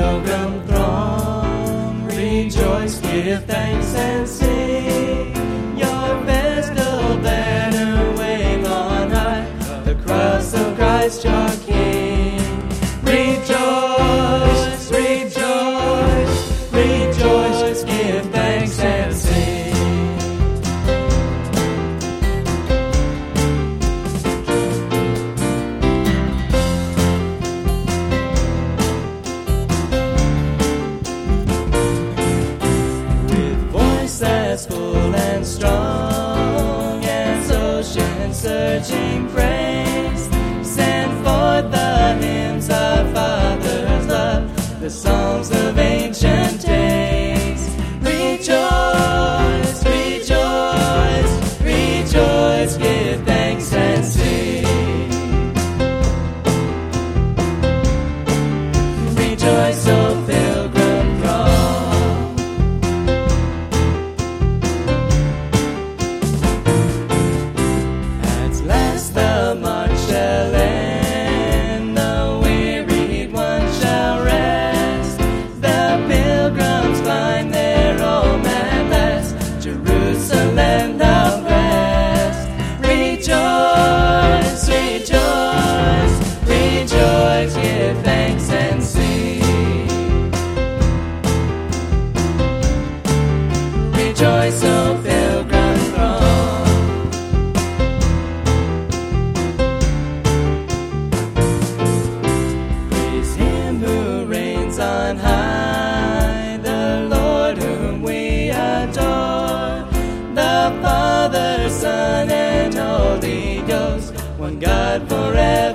pilgrim throng. Rejoice, give thanks and sing. Your festal banner wave on high, the cross of Christ your King. Rejoice, rejoice, rejoice, give thanks and sing. That's full and strong as ocean surging praise, send forth the hymns of Father's love, the songs of ancient days. Rejoice, rejoice, rejoice, give thanks and sing. Rejoice, O pilgrim throng. The march shall end, the wearied one shall rest. The pilgrims climb their home at last, Jerusalem thou blessed. Rejoice, rejoice, rejoice, give thanks and sing. Rejoice, O pilgrim throng. On high, the Lord whom we adore, the Father, Son, and Holy Ghost, one God forever.